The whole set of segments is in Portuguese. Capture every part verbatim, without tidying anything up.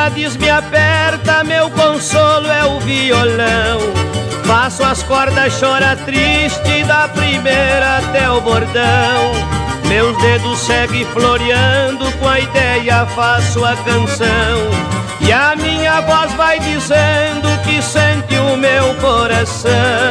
saudades me aperta, meu consolo é o violão. Faço as cordas chorar triste, da primeira até o bordão. Meus dedos seguem floreando, com a ideia faço a canção. E a minha voz vai dizendo que sente o meu coração.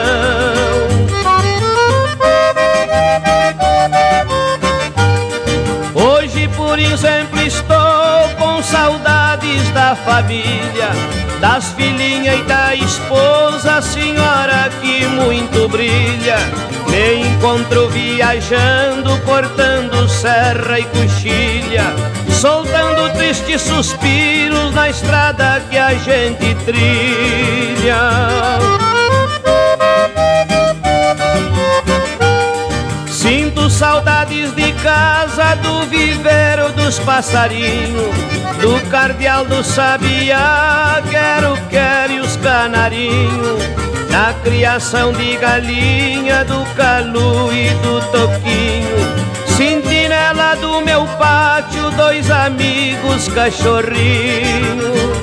Hoje, por exemplo, estou com saudades da família, das filhinhas e da esposa, senhora que muito brilha. Me encontro viajando, cortando serra e coxilha, soltando tristes suspiros na estrada que a gente trilha. Sinto saudades de casa, do viveiro dos passarinhos, do cardeal do sabiá, quero, quero e os canarinhos, da criação de galinha, do calu e do toquinho. Sentinela do meu pátio, dois amigos cachorrinhos.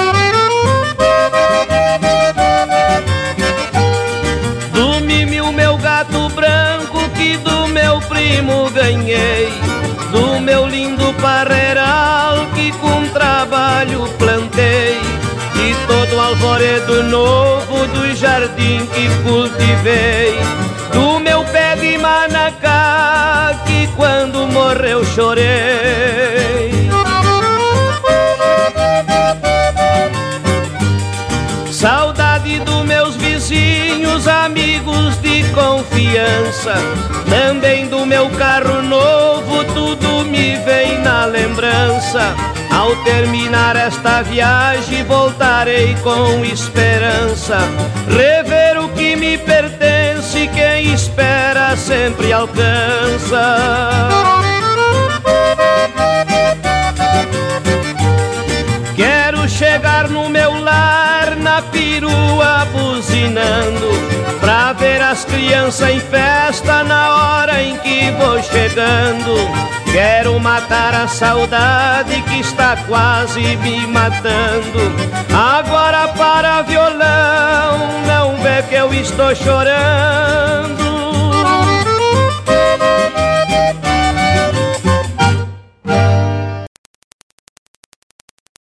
Do Mimi, o meu gato branco, que do meu primo ganhei, do meu lindo parreiral que com trabalho plantei, e todo o alvoredo novo do jardim que cultivei, do meu pé de manacá que quando morreu chorei. Saudade dos meus vizinhos, amigos de confiança, também do meu carro novo, tudo me vem na lembrança. Ao terminar esta viagem voltarei com esperança, rever o que me pertence, quem espera sempre alcança. Quero chegar no meu lar, na perua buzinando, pra ver as crianças em festa na hora em que vou chegando. Quero matar a saudade que está quase me matando. Agora para violão, não vê que eu estou chorando.